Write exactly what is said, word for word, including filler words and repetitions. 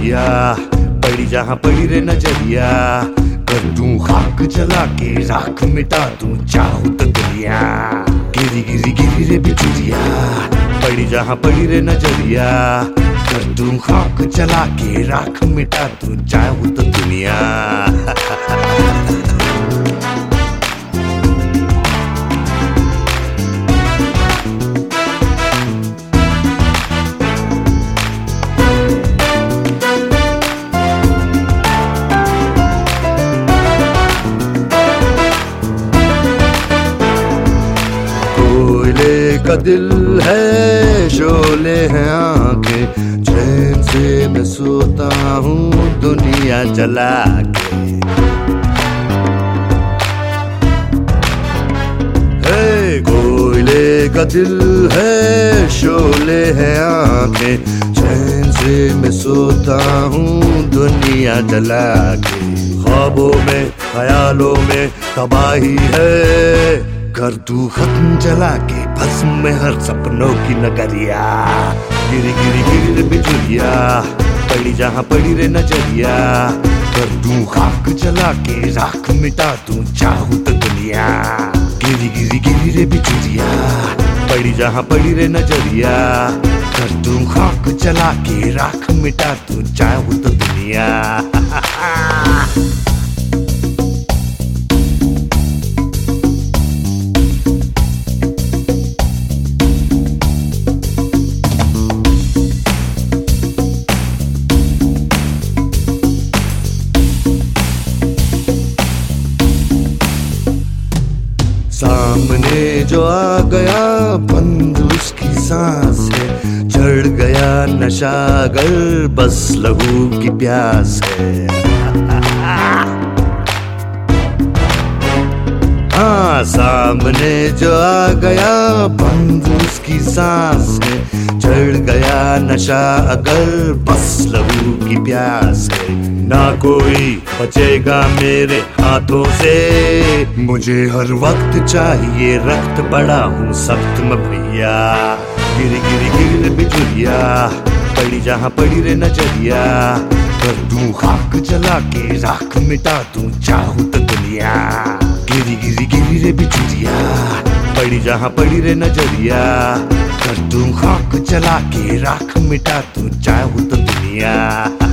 बिजुरिया, पड़ी जहाँ पड़ी रे नजरिया, कर दूं खाक जला के राख मिटा दूं चाहूं तो दुनिया। गिरी गिरी गिरी रे बिजुरिया, पड़ी जहाँ पड़ी रे नजरिया, कर दूं खाक जला के राख मिटा दूं चाहूं तो दुनिया। कोयले का दिल है, शोले हैं आंखें, चैन से मैं सोता हूँ दुनिया जला के। हे कोयले का दिल है, शोले हैं आंखें, चैन से मैं सोता हूँ दुनिया जला के। ख्वाबों में ख्यालों में तबाही है, कर दूं खत्म जला के भस्म में हर सपनों की नगरिया। गिरी गिरी गिरी रे बिजुरिया, पड़ी जहाँ पड़ी रे नजरिया, कर दूं खाक जला के राख मिटा दूं चाहूं तो दुनिया। गिरी गिरी गिरी रे बिजुरिया, पड़ी जहाँ पड़ी रे नजरिया, कर दूं खाक जला के राख मिटा दूं चाहूं तो दुनिया। सामने जो आ गया बंद उसकी सांस है, चढ़ गया नशा अगर बस लहू की प्यास है। हाँ सामने जो आ गया बंद उसकी सांस है, चढ़ गया नशा अगर बस लहू की प्यास है। ना कोई बचेगा मेरे हाथों से, मुझे हर वक्त चाहिए रक्त बड़ा हूँ सख्त में भैया। गिरी गिरी गिरी रे बिजुरिया, पड़ी जहाँ पड़ी रे नजरिया, कर दूं खाक जला के राख मिटा दूं चाहूं तो दुनिया। गिरी गिरी गिरी रे बिजुरिया, पड़ी जहाँ पड़ी रे नजरिया, कर दूं खाक जला के राख मिटा दूं चाहूं तो दुनिया।